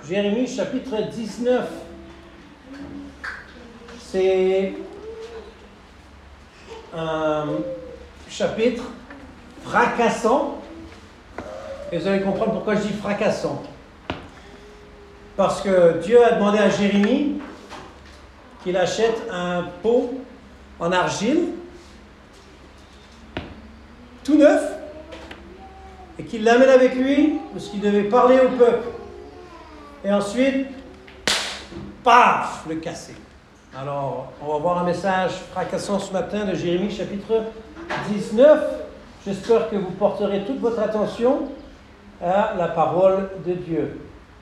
Jérémie chapitre 19. C'est un chapitre fracassant. Et vous allez comprendre pourquoi je dis fracassant. Parce que Dieu a demandé à Jérémie qu'il achète un pot en argile, tout neuf, et qu'il l'amène avec lui, parce qu'il devait parler au peuple. Et ensuite, paf, le casser. Alors, on va voir un message fracassant ce matin de Jérémie chapitre 19. J'espère que vous porterez toute votre attention à la parole de Dieu.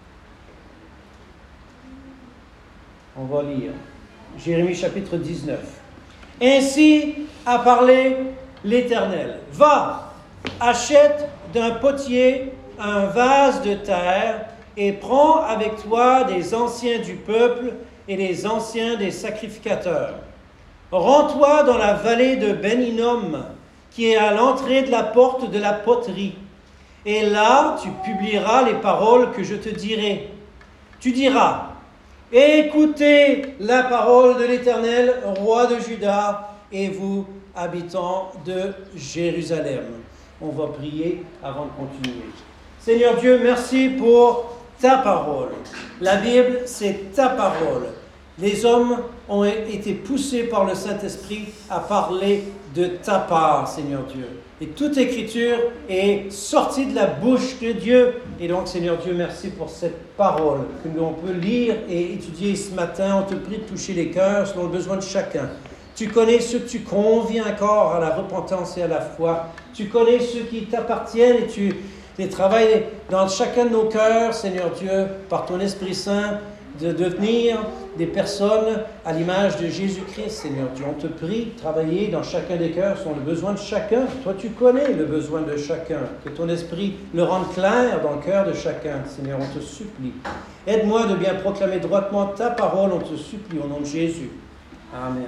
On va lire. Jérémie chapitre 19. Ainsi a parlé l'Éternel. Va, achète d'un potier un vase de terre et prends avec toi des anciens du peuple et les anciens des sacrificateurs. Rends-toi dans la vallée de Ben-Hinnom, qui est à l'entrée de la porte de la poterie. Et là, tu publieras les paroles que je te dirai. Tu diras, écoutez la parole de l'Éternel, roi de Juda, et vous, habitants de Jérusalem. On va prier avant de continuer. Seigneur Dieu, merci pour ta parole. La Bible, c'est ta parole. Les hommes ont été poussés par le Saint-Esprit à parler de ta part, Seigneur Dieu. Et toute écriture est sortie de la bouche de Dieu. Et donc, Seigneur Dieu, merci pour cette parole que nous on peut lire et étudier ce matin. On te prie de toucher les cœurs selon le besoin de chacun. Tu connais ceux que tu conviens encore à la repentance et à la foi. Tu connais ceux qui t'appartiennent et tu les travailles dans chacun de nos cœurs, Seigneur Dieu, par ton Esprit Saint, de devenir des personnes à l'image de Jésus-Christ, Seigneur Dieu. On te prie de travailler dans chacun des cœurs selon le besoin de chacun. Toi, tu connais le besoin de chacun. Que ton esprit le rende clair dans le cœur de chacun, Seigneur, on te supplie. Aide-moi de bien proclamer droitement ta parole, on te supplie, au nom de Jésus. Amen.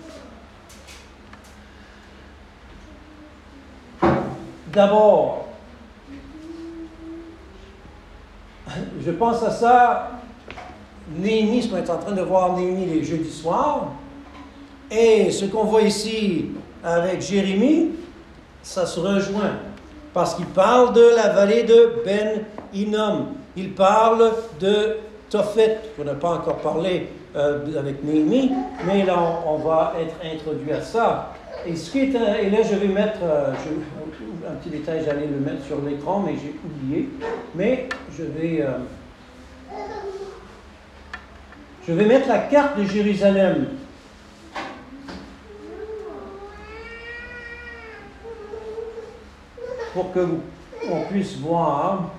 D'abord, je pense à ça, Néhémie, ce qu'on est en train de voir Néhémie les jeudis soirs, et ce qu'on voit ici avec Jérémie, ça se rejoint, parce qu'il parle de la vallée de Ben-Hinnom, il parle de Tophet, qu'on n'a pas encore parlé avec Néhémie, mais là on va être introduit à ça. Et là je vais mettre, un petit détail, j'allais le mettre sur l'écran, mais j'ai oublié, mais je vais mettre la carte de Jérusalem. Pour que on puisse voir.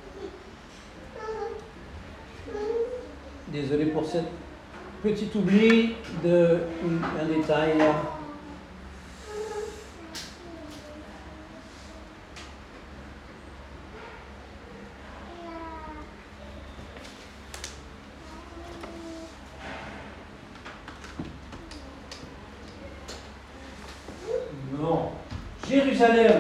Désolé pour ce petit oubli d'un détail là. Jérusalem.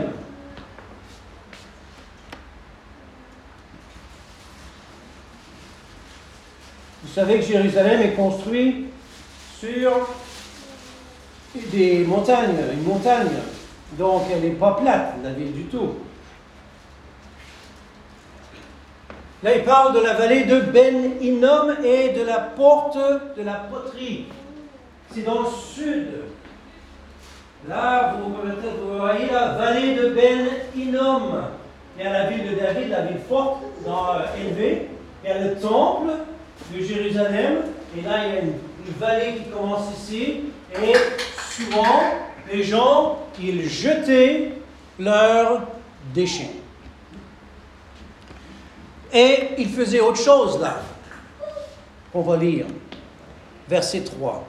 Vous savez que Jérusalem est construit sur des montagnes, une montagne. Donc elle n'est pas plate, la ville du tout. Là, il parle de la vallée de Ben-Hinnom et de la porte de la poterie. C'est dans le sud. Là, vous voyez la vallée de Ben-Hinnom. Il y a la ville de David, la ville forte, élevée. Il y a le temple de Jérusalem. Et là, il y a une vallée qui commence ici. Et souvent, les gens, ils jetaient leurs déchets. Et ils faisaient autre chose là. On va lire. Verset 3.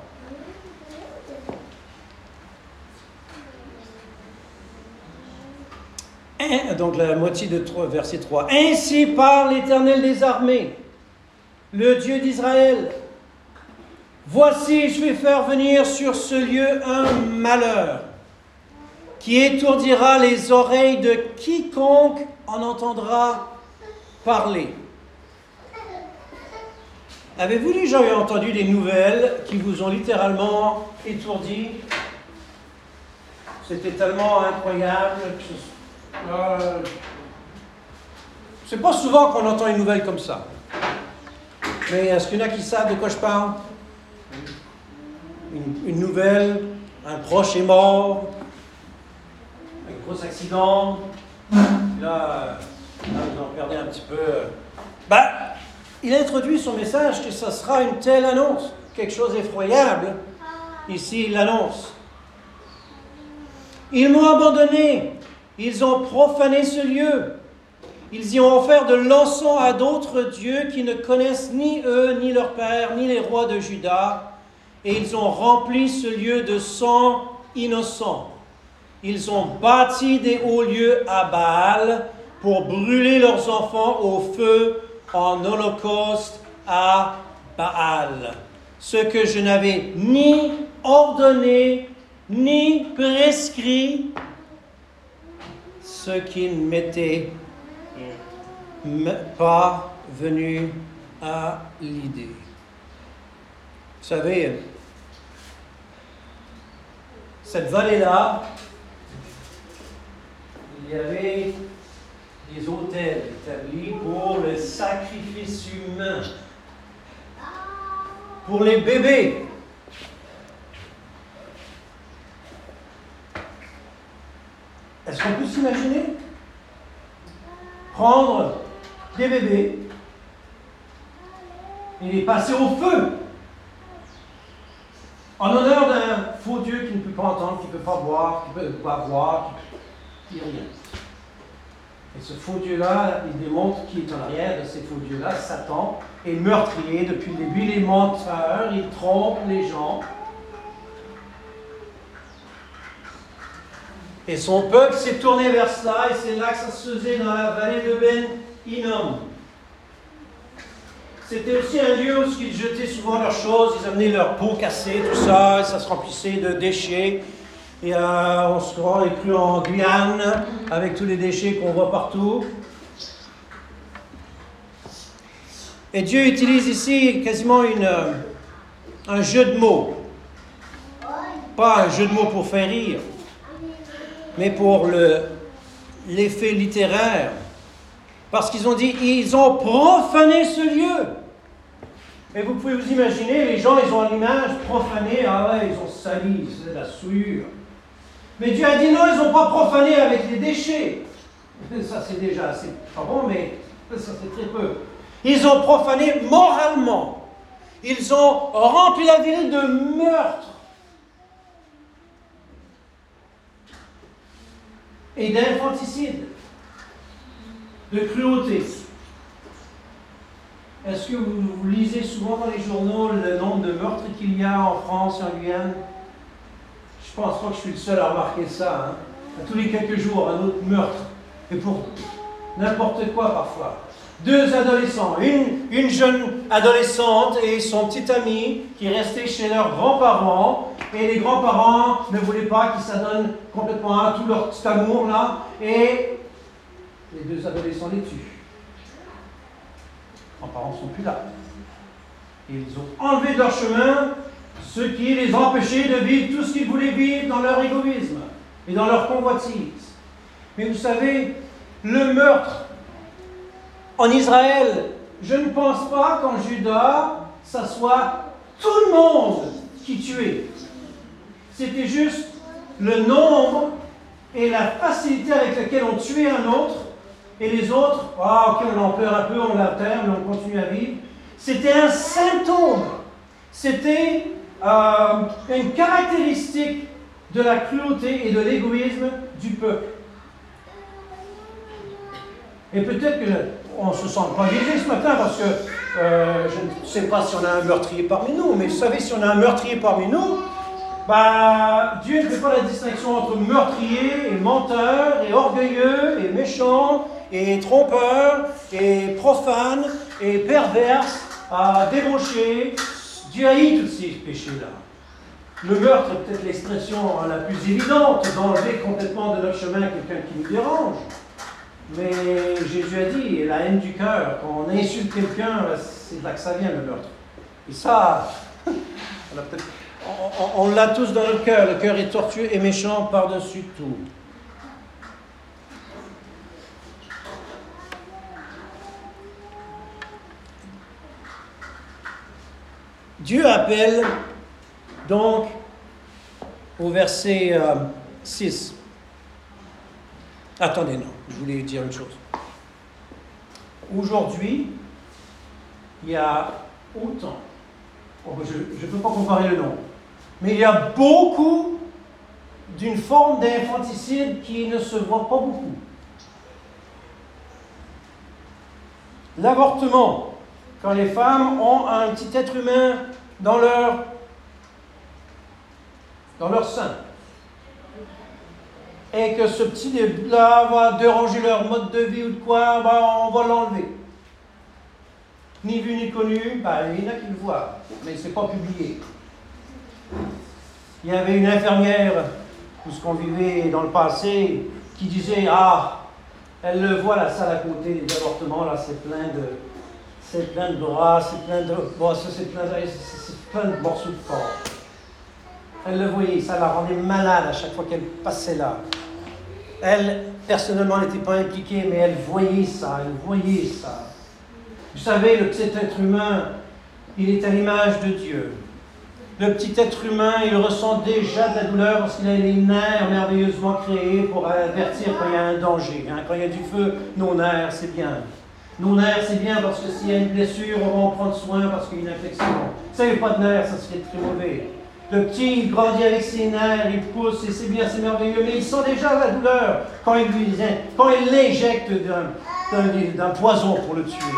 Donc la moitié de 3, verset 3. Ainsi parle l'Éternel des armées, le Dieu d'Israël. Voici, je vais faire venir sur ce lieu un malheur qui étourdira les oreilles de quiconque en entendra parler. Avez-vous déjà entendu des nouvelles qui vous ont littéralement étourdi? C'était tellement incroyable. C'est pas souvent qu'on entend une nouvelle comme ça. Mais est-ce qu'il y en a qui savent de quoi je parle? Une nouvelle, un proche est mort, un gros accident. Là, vous en perdez un petit peu. Il introduit son message que ça sera une telle annonce, quelque chose d'effroyable. Ici, il l'annonce. Ils m'ont abandonné, ils ont profané ce lieu. Ils y ont offert de l'encens à d'autres dieux qui ne connaissent ni eux, ni leur père, ni les rois de Juda. Et ils ont rempli ce lieu de sang innocent. Ils ont bâti des hauts lieux à Baal pour brûler leurs enfants au feu en holocauste à Baal. Ce que je n'avais ni ordonné, ni prescrit, ce qui ne m'était pas venu à l'idée. Vous savez, cette vallée-là, il y avait des autels établis pour le sacrifice humain, pour les bébés. Est-ce qu'on peut s'imaginer prendre des bébés et les passer au feu en honneur d'un faux Dieu qui ne peut pas entendre, qui ne peut pas boire, qui ne peut pas voir, qui ne peut rien. Et ce faux Dieu-là, il démontre qui est en arrière de ces faux Dieux-là. Satan est meurtrier depuis le début. Il est menteur, il trompe les gens. Et son peuple s'est tourné vers cela, et c'est là que ça se faisait dans la vallée de Ben Hinnom. C'était aussi un lieu où ils jetaient souvent leurs choses, ils amenaient leurs pots cassés, tout ça, et ça se remplissait de déchets. Et on se croirait cru en Guyane, avec tous les déchets qu'on voit partout. Et Dieu utilise ici quasiment un jeu de mots. Pas un jeu de mots pour faire rire, mais pour l'effet littéraire. Parce qu'ils ont dit, ils ont profané ce lieu. Et vous pouvez vous imaginer, les gens, ils ont l'image profané, ah ouais, ils ont sali, c'est de la souillure. Mais Dieu a dit non, ils n'ont pas profané avec les déchets. Ça c'est déjà assez pas bon, mais ça c'est très peu. Ils ont profané moralement. Ils ont rempli la ville de meurtre et d'infanticide, de cruauté. Est-ce que vous lisez souvent dans les journaux le nombre de meurtres qu'il y a en France et en Guyane? Je ne pense pas que je suis le seul à remarquer ça. À tous les quelques jours, un autre meurtre. Et pour n'importe quoi parfois. 2 adolescents, une jeune adolescente et son petit ami qui restaient chez leurs grands-parents. Et les grands-parents ne voulaient pas qu'ils s'adonnent complètement à tout leur petit amour là. Et les 2 adolescents les tuent. Les grands-parents ne sont plus là. Et ils ont enlevé de leur chemin ce qui les empêchait de vivre tout ce qu'ils voulaient vivre dans leur égoïsme et dans leur convoitise. Mais vous savez, le meurtre en Israël, je ne pense pas qu'en Juda, ça soit tout le monde qui tuait. C'était juste le nombre et la facilité avec laquelle on tuait un autre, et les autres, ok, on en pleure un peu, on l'enterre, mais on continue à vivre. C'était un symptôme. C'était une caractéristique de la cruauté et de l'égoïsme du peuple. Et peut-être qu'on ne se sent pas visé ce matin parce que je ne sais pas si on a un meurtrier parmi nous, mais vous savez, si on a un meurtrier parmi nous, Dieu ne fait pas la distinction entre meurtrier et menteur et orgueilleux et méchant et trompeur et profane et perverse, débauché. Dieu haït tous ces péchés-là. Le meurtre est peut-être l'expression la plus évidente d'enlever complètement de notre chemin quelqu'un qui nous dérange. Mais Jésus a dit, la haine du cœur, quand on insulte quelqu'un, c'est de là que ça vient le meurtre. Et ça, on l'a tous dans le cœur. Le cœur est tortueux et méchant par-dessus tout. Dieu appelle donc au verset 6. Attendez, non, je voulais dire une chose. Aujourd'hui, il y a autant, je ne peux pas comparer le nom, mais il y a beaucoup d'une forme d'infanticide qui ne se voit pas beaucoup. L'avortement, quand les femmes ont un petit être humain dans leur sein, et que ce petit-là va déranger leur mode de vie ou de quoi, on va l'enlever. Ni vu ni connu, il y en a qui le voient, mais ce n'est pas publié. Il y avait une infirmière, où ce qu'on vivait dans le passé, qui disait, elle le voit, la salle à côté des avortements, là, c'est plein de bras, c'est plein de morceaux de corps. Elle le voyait, ça la rendait malade à chaque fois qu'elle passait là. Elle, personnellement, n'était pas impliquée, mais elle voyait ça. Vous savez, le petit être humain, il est à l'image de Dieu. Le petit être humain, il ressent déjà de la douleur parce qu'il a les nerfs merveilleusement créés pour avertir quand il y a un danger. Quand il y a du feu, nos nerfs, c'est bien. Nos nerfs, c'est bien parce que s'il y a une blessure, on va en prendre soin parce qu'il y a une infection. Si il n'y a pas de nerfs, ça serait très mauvais. Le petit, il grandit avec ses nerfs, il pousse, et c'est bien, c'est merveilleux, mais il sent déjà la douleur quand il l'injecte d'un poison pour le tuer.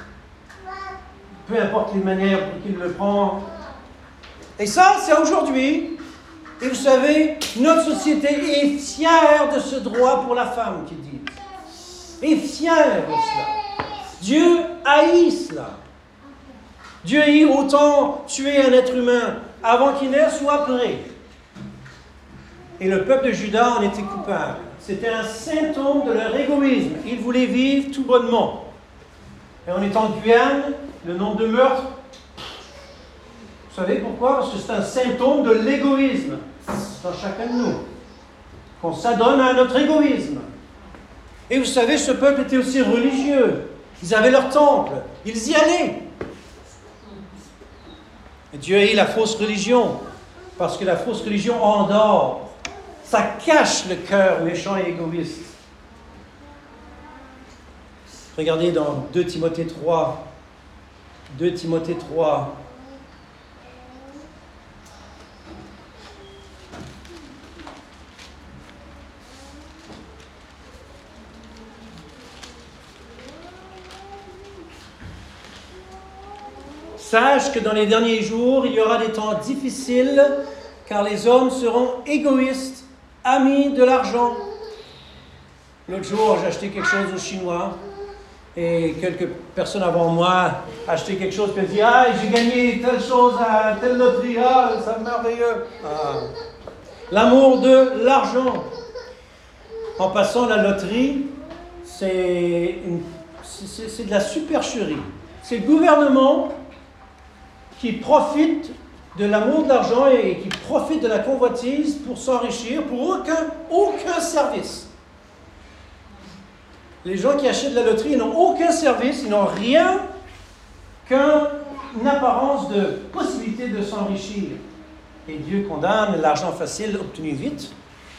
Peu importe les manières pour qu'il le prend. Et ça, c'est aujourd'hui. Et vous savez, notre société est fière de ce droit pour la femme, qui dit. Est fière de cela. Dieu haït cela. Dieu haït autant tuer un être humain avant qu'il naisse ou après. Et le peuple de Juda en était coupable. C'était un symptôme de leur égoïsme. Ils voulaient vivre tout bonnement. Et on est en Guyane, le nombre de meurtres, vous savez pourquoi? Parce que c'est un symptôme de l'égoïsme dans chacun de nous. Qu'on s'adonne à notre égoïsme. Et vous savez, ce peuple était aussi religieux. Ils avaient leur temple. Ils y allaient. Et Dieu haït la fausse religion. Parce que la fausse religion endort. Ça cache le cœur méchant et égoïste. Regardez dans 2 Timothée 3. 2 Timothée 3. Sache que dans les derniers jours, il y aura des temps difficiles, car les hommes seront égoïstes, amis de l'argent. L'autre jour, j'ai acheté quelque chose aux Chinois, et quelques personnes avant moi achetaient quelque chose, puis elles disaient « Ah, j'ai gagné telle chose à telle loterie, c'est merveilleux !» L'amour de l'argent. En passant, la loterie, c'est de la supercherie. C'est le gouvernement qui profite de l'amour de l'argent et qui profite de la convoitise pour s'enrichir pour aucun service. Les gens qui achètent la loterie n'ont aucun service, ils n'ont rien qu'une apparence de possibilité de s'enrichir. Et Dieu condamne l'argent facile obtenu vite.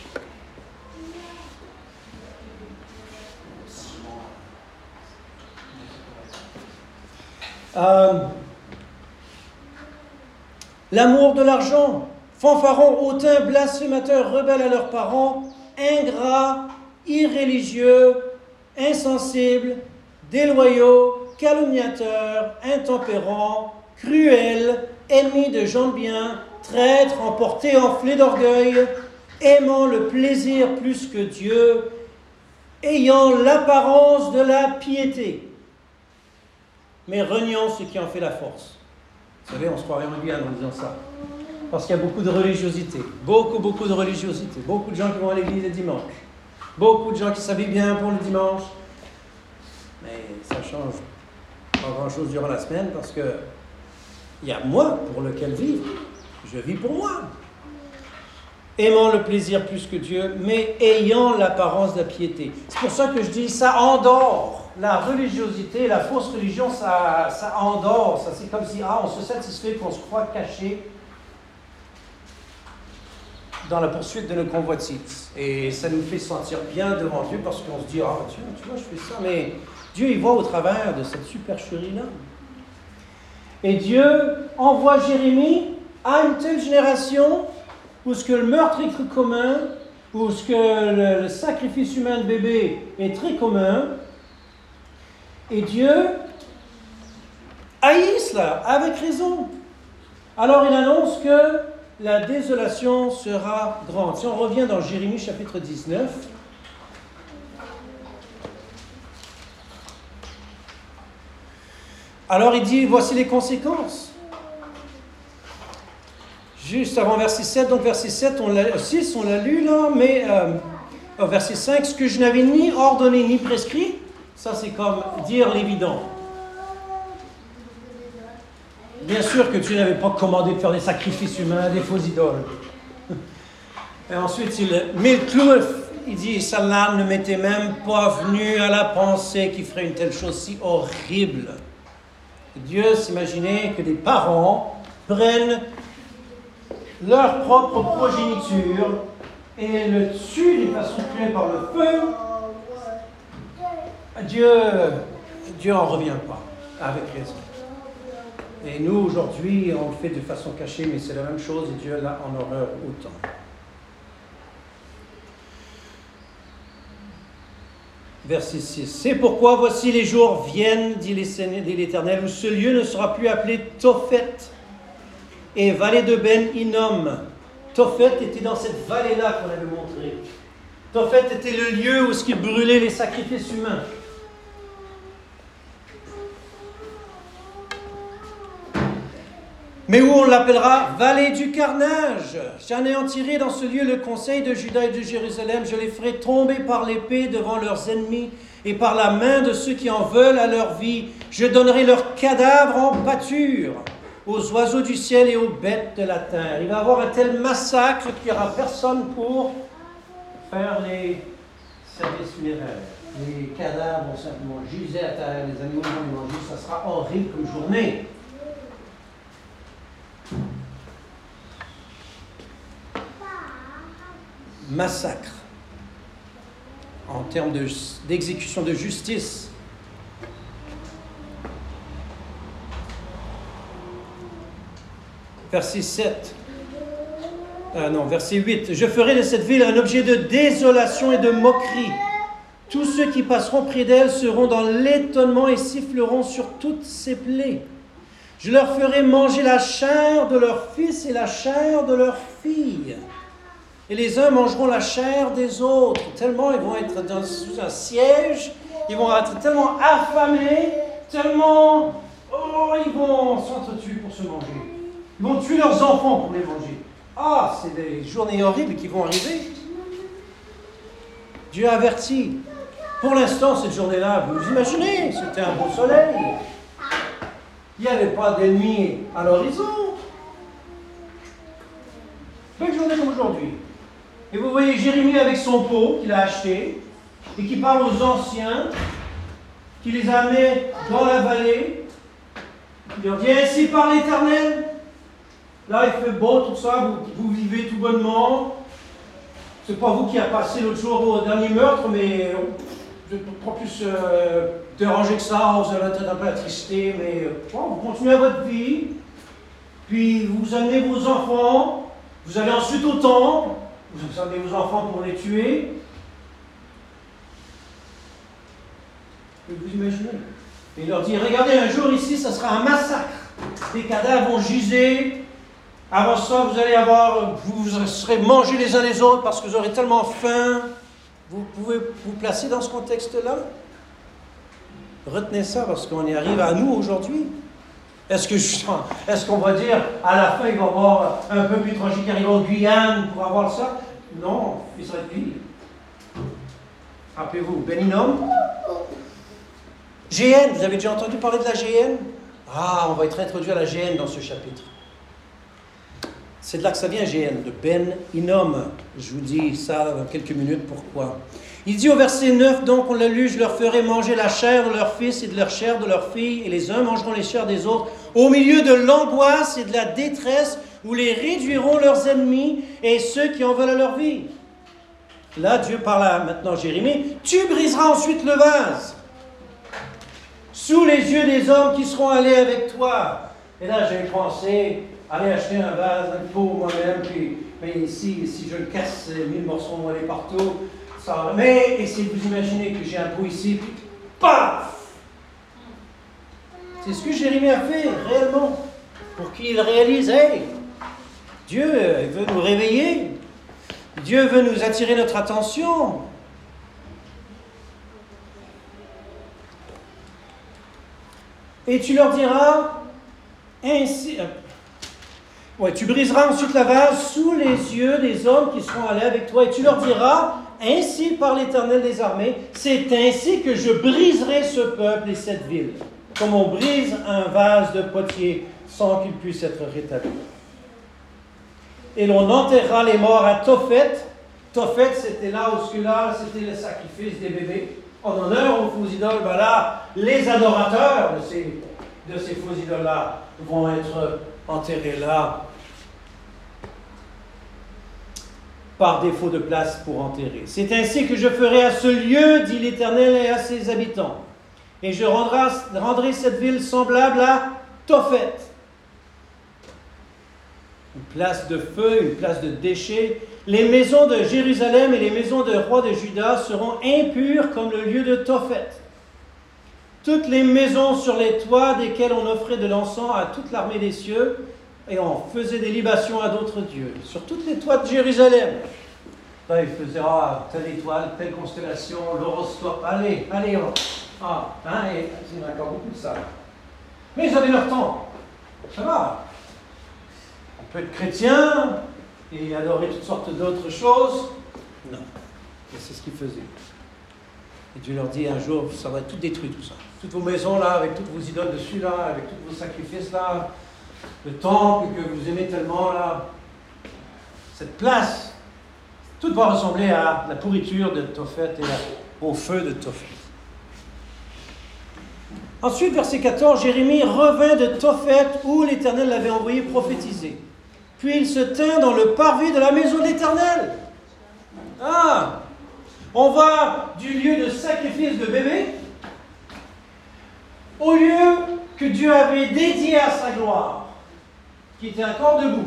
L'amour de l'argent, fanfarons, hautains, blasphémateurs, rebelles à leurs parents, ingrats, irréligieux, insensibles, déloyaux, calomniateurs, intempérants, cruels, ennemis de gens de bien, traîtres, emportés, enflés d'orgueil, aimant le plaisir plus que Dieu, ayant l'apparence de la piété, mais reniant ce qui en fait la force. Vous savez, on se croirait en Guyane en disant ça. Parce qu'il y a beaucoup de religiosité. Beaucoup de religiosité. Beaucoup de gens qui vont à l'église le dimanche. Beaucoup de gens qui s'habillent bien pour le dimanche. Mais ça change pas grand-chose durant la semaine parce que Il y a moi pour lequel vivre. Je vis pour moi. Aimant le plaisir plus que Dieu, mais ayant l'apparence de la piété. C'est pour ça que je dis, ça endort. La religiosité, la fausse religion, ça endort. Ça, c'est comme si, on se satisfait qu'on se croit caché dans la poursuite de nos convoitises. Et ça nous fait sentir bien devant Dieu parce qu'on se dit, Dieu, tu vois, je fais ça, mais Dieu, il voit au travers de cette supercherie-là. Et Dieu envoie Jérémie à une telle génération où ce que le meurtre est très commun, où ce que le sacrifice humain de bébé est très commun, et Dieu haït cela, avec raison. Alors il annonce que la désolation sera grande. Si on revient dans Jérémie chapitre 19, alors il dit, voici les conséquences. Juste avant verset 7, donc verset 7, 6, on l'a lu là, mais verset 5, ce que je n'avais ni ordonné ni prescrit, ça c'est comme dire l'évident. Bien sûr que tu n'avais pas commandé de faire des sacrifices humains, des faux idoles. Et ensuite, il met le clou, il dit, cela ne m'était même pas venu à la pensée qu'il ferait une telle chose si horrible. Dieu s'imaginait que des parents prennent leur propre progéniture et le tuent d'une façon cruelle par le feu. Dieu en revient pas, avec raison. Et nous, aujourd'hui, on le fait de façon cachée, mais c'est la même chose et Dieu l'a en horreur autant. Verset 6. C'est pourquoi voici les jours viennent, dit l'Éternel, où ce lieu ne sera plus appelé Tophet et vallée de Ben Hinnom. Tophet était dans cette vallée-là qu'on avait montré. Tophet était le lieu où il brûlait les sacrifices humains. Mais où on l'appellera vallée du carnage. J'anéantirai dans ce lieu le conseil de Juda et de Jérusalem. Je les ferai tomber par l'épée devant leurs ennemis et par la main de ceux qui en veulent à leur vie. Je donnerai leurs cadavres en pâture aux oiseaux du ciel et aux bêtes de la terre. Il va y avoir un tel massacre qu'il n'y aura personne pour faire les services funéraires. Les cadavres vont simplement giser à terre, les animaux vont les manger. Ça sera horrible comme journée. Massacre en termes d'exécution de justice. Verset 7. Verset 8. Je ferai de cette ville un objet de désolation et de moquerie. Tous ceux qui passeront près d'elle seront dans l'étonnement et siffleront sur toutes ses plaies. Je leur ferai manger la chair de leurs fils et la chair de leurs filles. Et les uns mangeront la chair des autres, tellement ils vont être sous un siège, ils vont être tellement affamés, tellement ils vont s'entretuer pour se manger. Ils vont tuer leurs enfants pour les manger. C'est des journées horribles qui vont arriver. Dieu a averti. Pour l'instant, cette journée-là, vous imaginez, c'était un beau soleil. Il n'y avait pas d'ennemis à l'horizon. Belle journée comme aujourd'hui. Et vous voyez Jérémie avec son pot qu'il a acheté et qui parle aux anciens, qui les a amenés dans la vallée. Il leur dit, ainsi parle l'Éternel. Là, il fait beau, tout ça, vous vivez tout bonnement. C'est pas vous qui a passé l'autre jour au dernier meurtre, mais pas plus dérangé que ça, vous allez être un peu attristé, mais vous continuez votre vie, puis vous amenez vos enfants, vous allez ensuite au temple, vous amenez vos enfants pour les tuer. Vous imaginez? Et il leur dit, regardez, un jour ici, ça sera un massacre. Des cadavres vont giser. Avant ça, vous serez mangés les uns les autres parce que vous aurez tellement faim. Vous pouvez vous placer dans ce contexte-là? Retenez ça parce qu'on y arrive à nous aujourd'hui. Est-ce qu'on va dire, à la fin, il va y avoir un peu plus tranché qui arrive en Guyane pour avoir ça? Non, il serait pire. Rappelez-vous, Ben Hinnom. GN, vous avez déjà entendu parler de la GN? Ah, on va être introduit à la GN dans ce chapitre. C'est de là que ça vient, GN, de Ben Hinnom. Je vous dis ça dans quelques minutes, pourquoi. Il dit au verset 9, donc on l'a lu, je leur ferai manger la chair de leurs fils et de leur chair de leurs filles, et les uns mangeront les chairs des autres, au milieu de l'angoisse et de la détresse, où les réduiront leurs ennemis et ceux qui en veulent à leur vie. Là, Dieu parle à maintenant Jérémie, tu briseras ensuite le vase, sous les yeux des hommes qui seront allés avec toi. Et là, j'ai pensé, aller acheter un vase, un pot moi-même, puis mais ici, si je le casse, 1000 morceaux vont aller partout. Ça, mais essayez de vous imaginer que j'ai un pot ici, puis paf! C'est ce que Jérémie a fait, réellement, pour qu'il réalise, hey, Dieu veut nous réveiller, Dieu veut nous attirer notre attention. Et tu leur diras, ainsi... tu briseras ensuite la vase sous les yeux des hommes qui seront allés avec toi, et tu leur diras, ainsi par l'Éternel des armées, c'est ainsi que je briserai ce peuple et cette ville, comme on brise un vase de potier sans qu'il puisse être rétabli. Et l'on enterrera les morts à Tophet. Tophet, c'était là où c'était le sacrifice des bébés. En honneur aux faux idoles, là, les adorateurs de ces faux idoles-là vont être enterrés là, par défaut de place pour enterrer. C'est ainsi que je ferai à ce lieu, dit l'Éternel, et à ses habitants. Et je rendrai cette ville semblable à Tophet. Une place de feu, une place de déchets. Les maisons de Jérusalem et les maisons de rois de Juda seront impures comme le lieu de Tophet. Toutes les maisons sur les toits desquelles on offrait de l'encens à toute l'armée des cieux et on faisait des libations à d'autres dieux. Sur toutes les toits de Jérusalem. Là, il faisait telle étoile, telle constellation, l'horoscope. Allez, et il y en a encore beaucoup de ça. Mais ils avaient leur temps. Ça va. On peut être chrétien et adorer toutes sortes d'autres choses. Non. Et c'est ce qu'ils faisaient. Et Dieu leur dit un jour, ça va être tout détruit, tout ça. Toutes vos maisons là, avec toutes vos idoles dessus là, avec tous vos sacrifices là, le temple que vous aimez tellement là, cette place, tout va ressembler à la pourriture de Tophet et au feu de Tophet. Ensuite, verset 14, Jérémie revint de Tophet où l'Éternel l'avait envoyé prophétiser. Puis il se tint dans le parvis de la maison de l'Éternel. On va du lieu de sacrifice de bébé au lieu que Dieu avait dédié à sa gloire, qui était encore debout.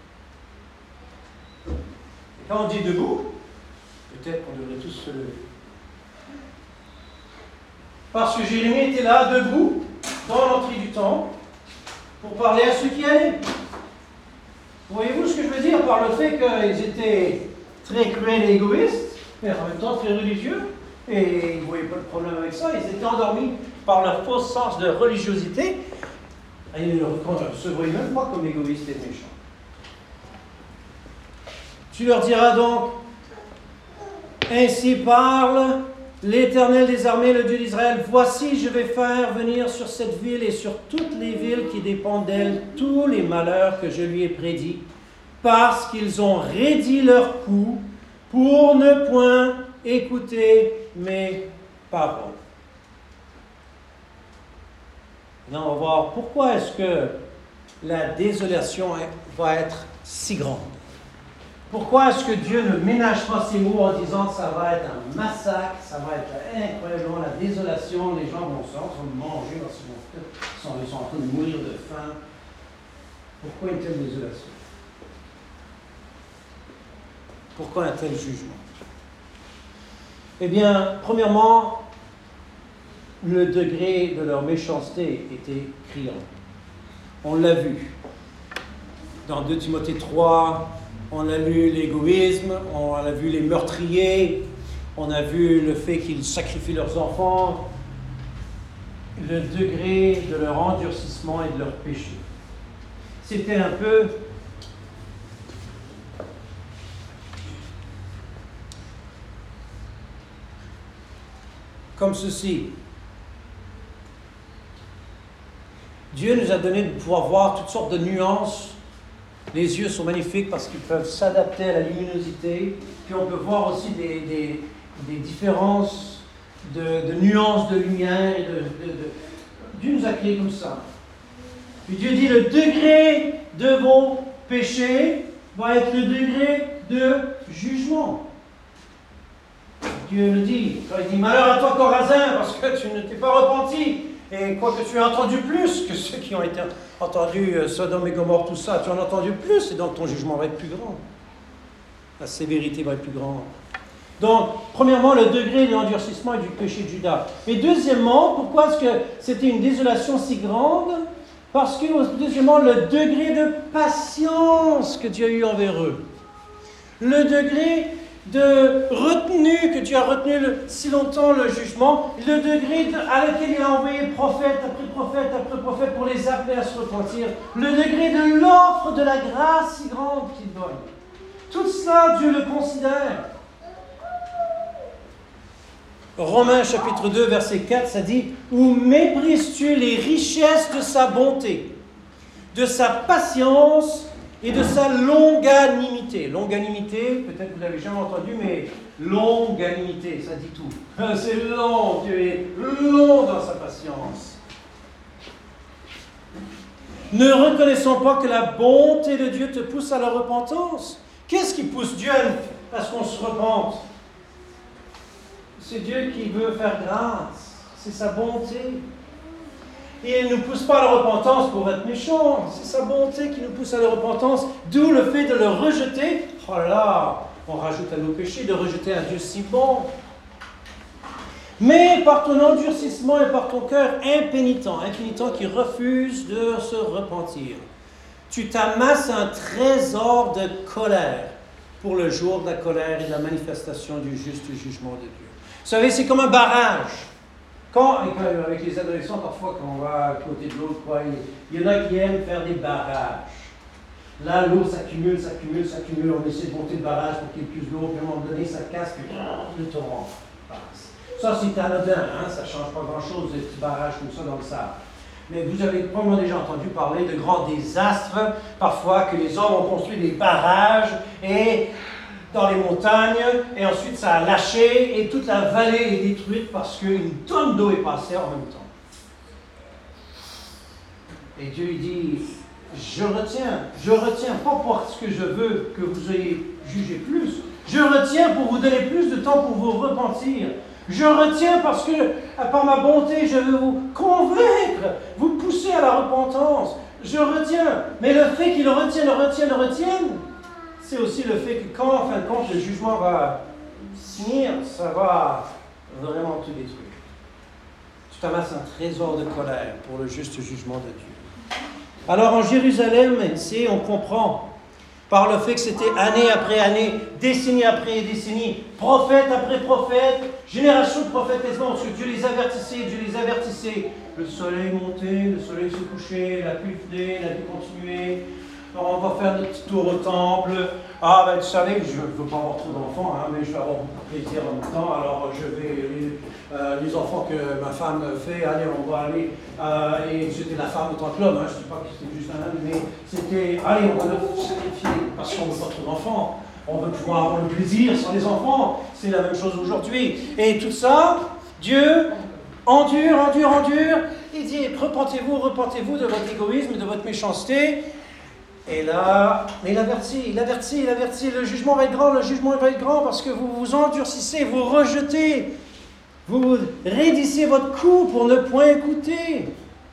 Et quand on dit debout, peut-être qu'on devrait tous se lever. Parce que Jérémie était là, debout, dans l'entrée du temple, pour parler à ceux qui allaient. Voyez-vous ce que je veux dire par le fait qu'ils étaient très cruels et égoïstes, mais en même temps très religieux, et ils ne voyaient pas de problème avec ça, ils étaient endormis par leur faux sens de religiosité, et ils se voyaient même pas comme égoïstes et méchants. Tu leur diras donc, ainsi parle l'Éternel des armées, le Dieu d'Israël, voici je vais faire venir sur cette ville et sur toutes les villes qui dépendent d'elle tous les malheurs que je lui ai prédits, parce qu'ils ont raidi leur cou pour ne point écouter mes paroles. Maintenant, on va voir pourquoi est-ce que la désolation va être si grande. Pourquoi est-ce que Dieu ne ménage pas ses mots en disant que ça va être un massacre, ça va être incroyablement la désolation, les gens vont manger parce qu'ils sont en train de mourir de faim. Pourquoi une telle désolation? Pourquoi un tel jugement? Eh bien, premièrement, le degré de leur méchanceté était criant. On l'a vu. Dans 2 Timothée 3, on a lu l'égoïsme, on a vu les meurtriers, on a vu le fait qu'ils sacrifient leurs enfants, le degré de leur endurcissement et de leur péché. C'était un peu comme ceci. Dieu nous a donné de pouvoir voir toutes sortes de nuances. Les yeux sont magnifiques parce qu'ils peuvent s'adapter à la luminosité. Puis on peut voir aussi des différences de nuances de lumière. Dieu nous a créés comme ça. Puis Dieu dit, le degré de vos péchés va être le degré de jugement. Dieu le dit. Quand il dit, malheur à toi Corazin, parce que tu ne t'es pas repenti. Et quoi que tu as entendu plus que ceux qui ont été entendus, Sodome et Gomorrhe, tout ça, tu en as entendu plus, et donc ton jugement va être plus grand. La sévérité va être plus grande. Donc, premièrement, le degré de l'endurcissement et du péché de Judas. Et deuxièmement, pourquoi est-ce que c'était une désolation si grande? Parce que, deuxièmement, le degré de patience que Dieu a eu envers eux. Le degré de retenue que Dieu a retenu si longtemps le jugement, le degré à lequel il a envoyé prophète après prophète après prophète pour les appeler à se repentir, le degré de l'offre de la grâce si grande qu'il donne. Tout cela, Dieu le considère. Romains chapitre 2, verset 4, ça dit « Ou méprises-tu les richesses de sa bonté, de sa patience et de sa longanimité. » Longanimité, peut-être que vous l'avez jamais entendu, mais longanimité, ça dit tout. C'est long, Dieu est long dans sa patience. Ne reconnaissons pas que la bonté de Dieu te pousse à la repentance. Qu'est-ce qui pousse Dieu à ce qu'on se repente? C'est Dieu qui veut faire grâce. C'est sa bonté. Et il ne nous pousse pas à la repentance pour être méchant. C'est sa bonté qui nous pousse à la repentance. D'où le fait de le rejeter. Oh là là, on rajoute à nos péchés de rejeter un Dieu si bon. Mais par ton endurcissement et par ton cœur impénitent qui refuse de se repentir, tu t'amasses un trésor de colère pour le jour de la colère et de la manifestation du juste jugement de Dieu. Vous savez, c'est comme un barrage. Avec les adolescents, parfois, quand on va à côté de l'eau, il y en a qui aiment faire des barrages. Là, l'eau s'accumule, on essaie de monter le barrage pour qu'il y ait plus d'eau, puis à un moment donné, ça casse, puis le torrent passe. Ça, c'est anodin, ça ne change pas grand-chose, des petits barrages comme ça dans le sable. Mais vous avez probablement déjà entendu parler de grands désastres, parfois que les hommes ont construit des barrages et dans les montagnes, et ensuite ça a lâché, et toute la vallée est détruite parce qu'une tonne d'eau est passée en même temps. Et Dieu il dit, je retiens, pas parce que je veux que vous ayez jugé plus, je retiens pour vous donner plus de temps pour vous repentir. Je retiens parce que, par ma bonté, je veux vous convaincre, vous pousser à la repentance. Je retiens. Mais le fait qu'il le retienne, c'est aussi le fait que quand, en fin de compte, le jugement va finir, ça va vraiment tout détruire. Tu t'amasses un trésor de colère pour le juste jugement de Dieu. Alors en Jérusalem, on comprend par le fait que c'était année après année, décennie après décennie, prophète après prophète, génération de prophètes, parce que Dieu les avertissait. Le soleil montait, le soleil se couchait, la pluie venait, la vie continuait. Alors on va faire notre petit tour au temple. Ah ben tu savais que je ne veux pas avoir trop d'enfants, mais je vais avoir beaucoup de plaisir en même temps. Alors je vais, les enfants que ma femme fait, allez on va aller. Et j'étais la femme autant que l'homme, je ne dis pas que c'était juste un homme, mais c'était, allez on va le sacrifier parce qu'on ne veut pas trop d'enfants. On veut pouvoir avoir le plaisir sans les enfants. C'est la même chose aujourd'hui. Et tout ça, Dieu endure. Il dit, repentez-vous de votre égoïsme, de votre méchanceté. Et là, mais il avertit, le jugement va être grand parce que vous vous endurcissez, vous rejetez, vous raidissez votre cou pour ne point écouter.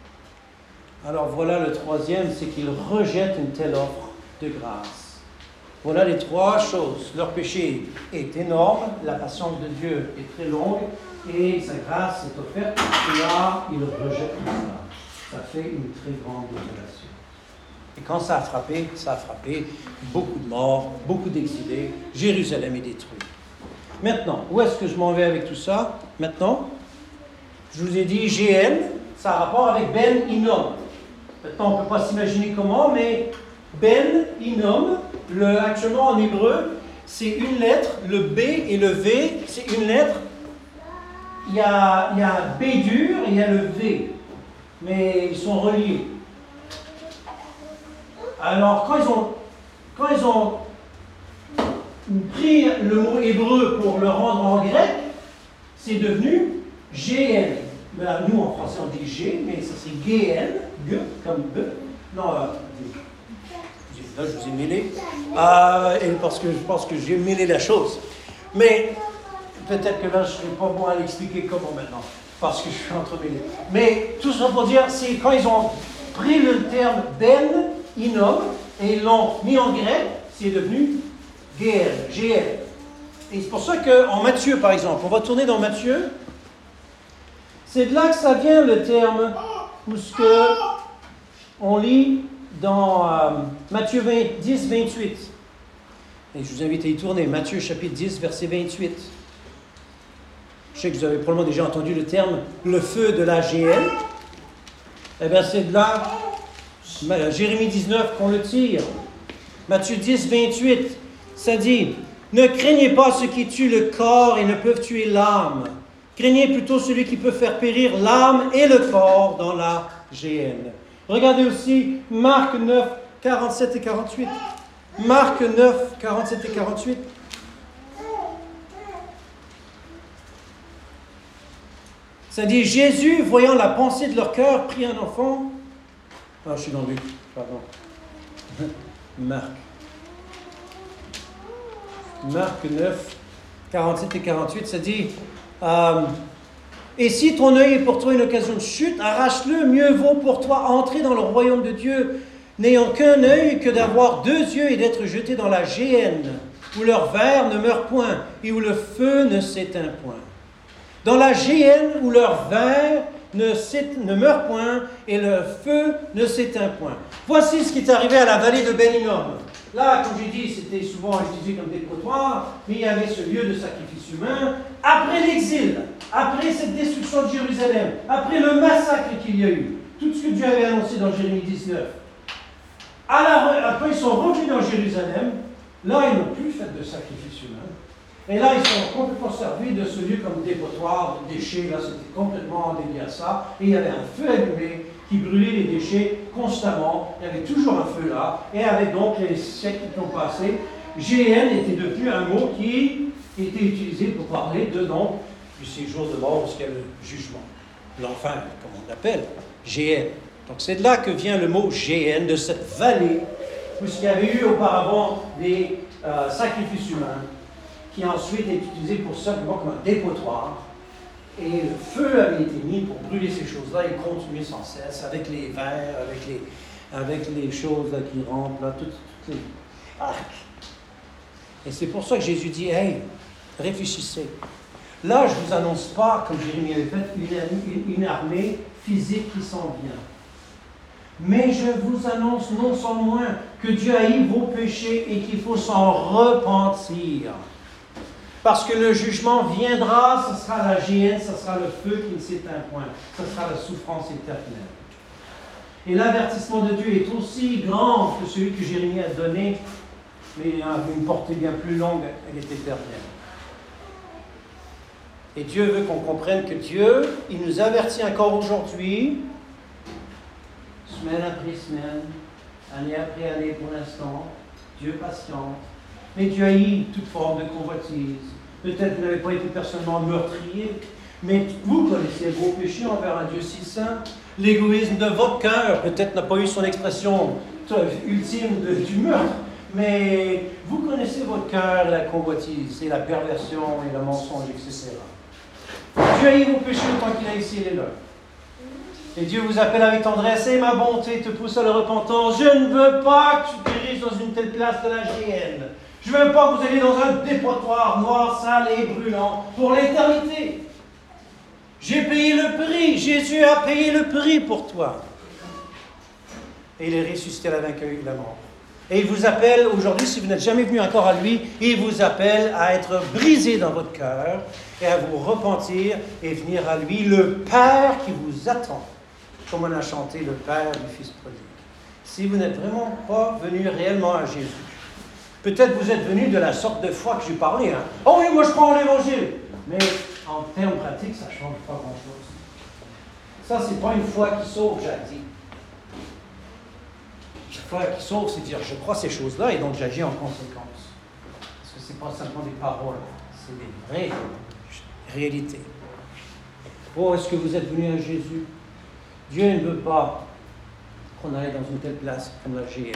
Alors voilà le troisième, c'est qu'il rejette une telle offre de grâce. Voilà les trois choses. Leur péché est énorme, la patience de Dieu est très longue et sa grâce est offerte. Et là, il rejette tout ça. Ça fait une très grande désolation. Et quand ça a frappé, beaucoup de morts, beaucoup d'exilés, Jérusalem est détruite. Maintenant, où est-ce que je m'en vais avec tout ça? Maintenant, je vous ai dit GN, ça a rapport avec Ben Hinnom. Maintenant, on ne peut pas s'imaginer comment, mais Ben Hinnom, actuellement en hébreu, c'est une lettre, le B et le V, c'est une lettre. Il y a un B dur et il y a le V. mais ils sont reliés. Alors, quand ils ont pris le mot hébreu pour le rendre en grec, c'est devenu GN. Ben, nous, en français, on dit G, mais ça c'est GN, G, comme B. Non, là, je vous ai mêlé. Et parce que je pense que j'ai mêlé la chose. Mais peut-être que là, je ne serai pas bon à l'expliquer comment maintenant, parce que je suis entremêlé. Mais tout ça pour dire, c'est quand ils ont pris le terme ben, inom, et ils l'ont mis en grec, c'est devenu GN. Et c'est pour ça qu'en Matthieu, par exemple, on va tourner dans Matthieu, c'est de là que ça vient le terme, où ce que on lit dans Matthieu 10, 28. Et je vous invite à y tourner, Matthieu chapitre 10, verset 28. Je sais que vous avez probablement déjà entendu le terme « le feu de la GN ». Eh bien, c'est de là, Jérémie 19, qu'on le tire. Matthieu 10, 28, ça dit « Ne craignez pas ceux qui tuent le corps et ne peuvent tuer l'âme. Craignez plutôt celui qui peut faire périr l'âme et le corps dans la GN. » Regardez aussi Marc 9, 47 et 48. Marc 9, 47 et 48. Ça dit, Jésus, voyant la pensée de leur cœur, prit un enfant. Ah, je suis dans Luc, pardon. Marc 9, 47 et 48, ça dit, et si ton œil est pour toi une occasion de chute, arrache-le, mieux vaut pour toi entrer dans le royaume de Dieu, n'ayant qu'un œil que d'avoir deux yeux et d'être jeté dans la géhenne, où leur ver ne meurt point et où le feu ne s'éteint point. Dans la géhenne où leur ver ne meurt point et le feu ne s'éteint point. Voici ce qui est arrivé à la vallée de Ben Hinnom. Là, comme j'ai dit, c'était souvent utilisé comme dépotoir, mais il y avait ce lieu de sacrifice humain. Après l'exil, après cette destruction de Jérusalem, après le massacre qu'il y a eu, tout ce que Dieu avait annoncé dans Jérémie 19, après ils sont revenus dans Jérusalem, là ils n'ont plus fait de sacrifice humain. Et là, ils sont complètement servis de ce lieu comme dépotoir, de déchets. Là, c'était complètement dédié à ça. Et il y avait un feu allumé qui brûlait les déchets constamment. Il y avait toujours un feu là. Et avec donc les siècles qui ont passé, GN était devenu un mot qui était utilisé pour parler de donc du séjour de mort jusqu'à le jugement. L'enfer, comme on l'appelle, GN. Donc c'est de là que vient le mot GN, de cette vallée, où il y avait eu auparavant des sacrifices humains, qui ensuite est utilisé pour simplement comme un dépotoir. Et le feu avait été mis pour brûler ces choses-là et continuer sans cesse avec les vers, avec les choses là, qui rentrent, là, toutes les arcs. Et c'est pour ça que Jésus dit, hey, réfléchissez. Là, je ne vous annonce pas, comme Jérémie avait fait, une armée physique qui s'en vient. Mais je vous annonce non sans moins que Dieu haït vos péchés et qu'il faut s'en repentir. Parce que le jugement viendra, ce sera la géhenne, ce sera le feu qui ne s'éteint point, ce sera la souffrance éternelle. Et l'avertissement de Dieu est aussi grand que celui que Jérémie a donné, mais il a une portée bien plus longue, elle est éternelle. Et Dieu veut qu'on comprenne que Dieu, il nous avertit encore aujourd'hui, semaine après semaine, année après année pour l'instant, Dieu patiente. Mais Dieu haït toute forme de convoitise. Peut-être que vous n'avez pas été personnellement meurtrier, mais vous connaissez vos péchés envers un Dieu si saint. L'égoïsme de votre cœur, peut-être n'a pas eu son expression ultime du meurtre, mais vous connaissez votre cœur, la convoitise, et la perversion, et le mensonge, etc. Dieu haït vos péchés autant qu'il a ici les leurs. Et Dieu vous appelle avec tendresse, et ma bonté te pousse à la repentance. Je ne veux pas que tu périsses dans une telle place de la géhenne. Je ne veux pas que vous alliez dans un dépotoir noir, sale et brûlant pour l'éternité. J'ai payé le prix. Jésus a payé le prix pour toi. Et il est ressuscité à la vainqueur de la mort. Et il vous appelle aujourd'hui, si vous n'êtes jamais venu encore à lui, il vous appelle à être brisé dans votre cœur et à vous repentir et venir à lui, le Père qui vous attend. Comme on a chanté, le Père du Fils prodigue. Si vous n'êtes vraiment pas venu réellement à Jésus, peut-être vous êtes venu de la sorte de foi que j'ai parlé. Oh oui, moi je crois en l'Évangile. Mais en termes pratiques, ça ne change pas grand-chose. Ça, c'est pas une foi qui sauve, j'ai dit. Une foi qui sauve, c'est dire, je crois ces choses-là et donc j'agis en conséquence. Parce que ce n'est pas simplement des paroles, c'est des vraies réalités. Oh, est-ce que vous êtes venus à Jésus? Dieu ne veut pas qu'on aille dans une telle place comme la GM.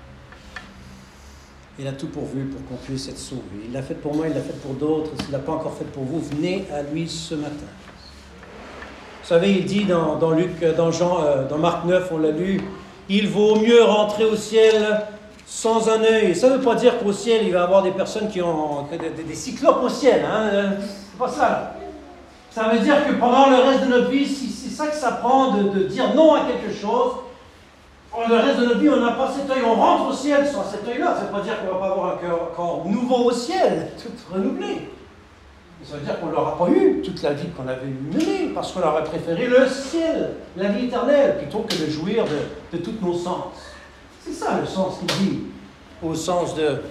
Il a tout pourvu pour qu'on puisse être sauvé. Il l'a fait pour moi, il l'a fait pour d'autres. S'il ne l'a pas encore fait pour vous, venez à lui ce matin. Vous savez, il dit dans Luc, dans Marc 9, on l'a lu, il vaut mieux rentrer au ciel sans un œil. Ça ne veut pas dire qu'au ciel, il va y avoir des personnes qui ont des cyclopes au ciel. Hein? C'est pas ça. Là. Ça veut dire que pendant le reste de notre vie, c'est ça que ça prend de dire non à quelque chose. Le reste de notre vie, on n'a pas cet œil. On rentre au ciel sans cet œil-là. Ça ne veut pas dire qu'on ne va pas avoir un corps nouveau au ciel, tout renouvelé. Ça veut dire qu'on ne l'aura pas eu toute la vie qu'on avait menée, parce qu'on aurait préféré le ciel, la vie éternelle, plutôt que de jouir de tous nos sens. C'est ça le sens qu'il dit, au sens de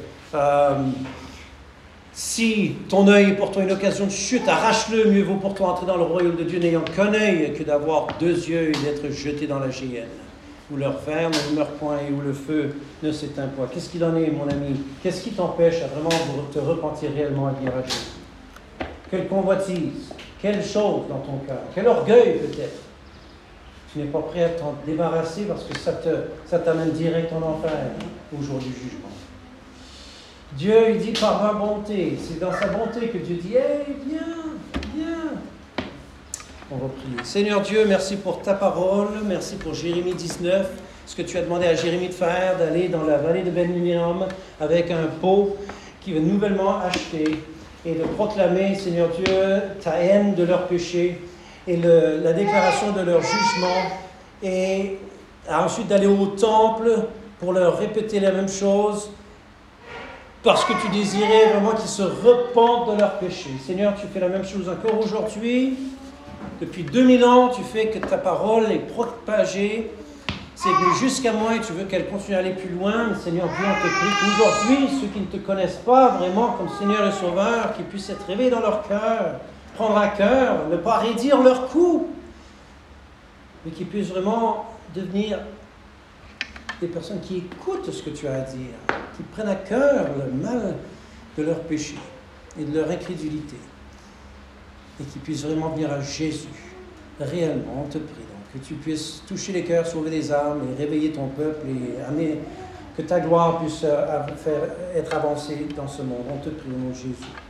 si ton œil est pour toi une occasion de chute, arrache-le, mieux vaut pour toi entrer dans le royaume de Dieu n'ayant qu'un œil que d'avoir 2 yeux et d'être jeté dans la géhenne, où leur fer ne meurt point et où le feu ne s'éteint point. Qu'est-ce qu'il en est, mon ami? Qu'est-ce qui t'empêche à vraiment te repentir réellement à venir à Jésus? Quelle convoitise, quelle chose dans ton cœur, quel orgueil peut-être. Tu n'es pas prêt à t'en débarrasser parce que ça t'amène direct en enfer au jour du jugement. Dieu, il dit par ma bonté, c'est dans sa bonté que Dieu dit, hey, viens. On va prier. Seigneur Dieu, merci pour ta parole, merci pour Jérémie 19, ce que tu as demandé à Jérémie de faire, d'aller dans la vallée de Ben-Hinnom avec un pot qui est nouvellement acheté, et de proclamer, Seigneur Dieu, ta haine de leurs péchés et la déclaration de leur jugement, et ensuite d'aller au temple pour leur répéter la même chose, parce que tu désirais vraiment qu'ils se repentent de leurs péchés. Seigneur, tu fais la même chose encore aujourd'hui. Depuis 2000 ans, tu fais que ta parole est propagée. C'est venu jusqu'à moi et tu veux qu'elle continue à aller plus loin. Mais Seigneur Dieu, on te prie qu'aujourd'hui, ceux qui ne te connaissent pas vraiment comme Seigneur et Sauveur, qu'ils puissent être réveillés dans leur cœur, prendre à cœur, ne pas raidir leur coup, mais qu'ils puissent vraiment devenir des personnes qui écoutent ce que tu as à dire, qui prennent à cœur le mal de leur péché et de leur incrédulité, et qui puissent vraiment venir à Jésus, réellement, on te prie. Que tu puisses toucher les cœurs, sauver des âmes et réveiller ton peuple et amener que ta gloire puisse être avancée dans ce monde. On te prie au nom de Jésus.